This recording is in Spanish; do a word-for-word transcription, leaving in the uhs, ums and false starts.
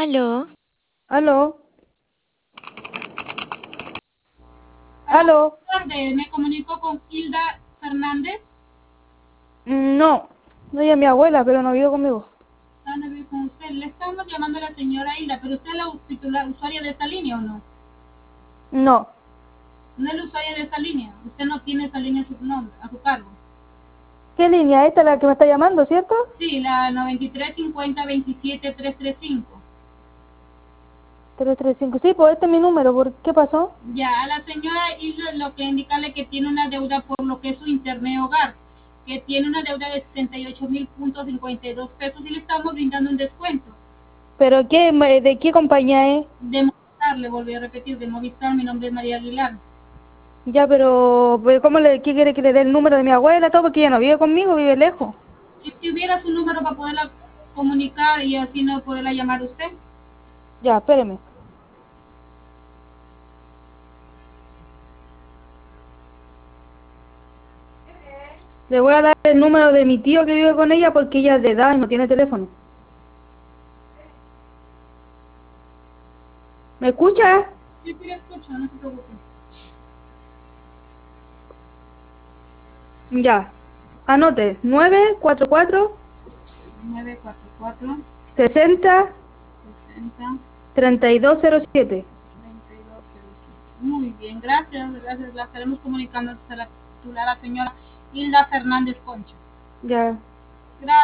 Aló, Aló, Aló, aló. buenas tardes. Me comunico con Hilda Fernández. Mm, No, no, ella es mi abuela, pero no vive conmigo. Ah, no vivo con usted. Le estamos llamando a la señora Hilda, pero usted es la titular, usuaria de esta línea o no? No, No es la usuaria de esta línea. Usted no tiene esa línea a su nombre, a su cargo. ¿qué línea? Esta es la que me está llamando, ¿cierto? Sí, la noventa y tres cincuenta veintisiete trescientos treinta y cinco. Tres tres cinco. Sí, pues este es mi número. ¿Por qué pasó? Ya, a la señora Hilda lo que indicarle que tiene una deuda por lo que es su internet hogar, que tiene una deuda de sesenta y ocho mil cincuenta y dos pesos y le estamos brindando un descuento. ¿Pero qué, me- de qué compañía es? De Movistar, le volví a repetir, de Movistar, mi nombre es María Aguilar. Ya, pero pues, ¿cómo le, qué quiere que le dé el número de mi abuela? Todo porque ella no vive conmigo, vive lejos. Y si hubiera su número para poderla comunicar y así no poderla llamar a usted. Ya, espéreme. Le voy a dar el número de mi tío que vive con ella porque ella es de edad y no tiene teléfono. ¿Me escucha? Sí, sí, la escucho, no se preocupe. Ya. Anote. nueve cuatro cuatro nueve cuatro cuatro, sesenta sesenta, treinta y dos cero siete. treinta y dos cero siete. Muy bien, gracias, gracias. La estaremos comunicando a la titular, la señora Hilda Fernández Concha. Ya. Gracias.